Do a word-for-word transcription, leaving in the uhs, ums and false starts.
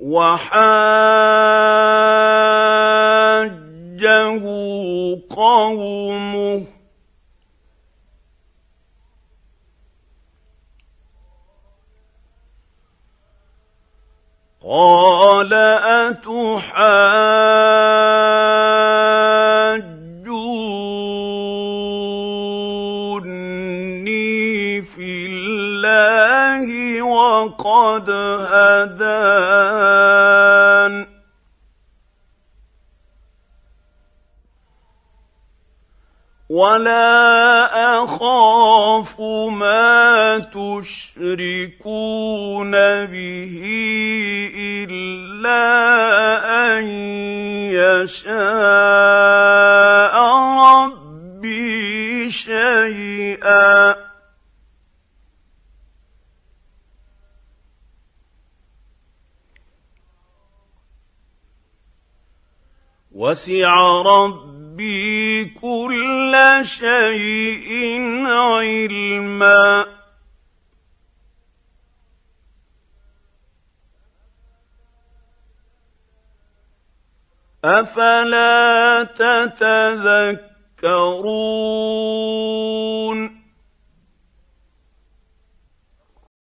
وحاجه قومه قال أتحاجوني في الله وقد هدان ولا أخاف ما تشركون به إلا أن يشاء ربي شيئا وسع ربي كل شيء علما أفلا تتذكرون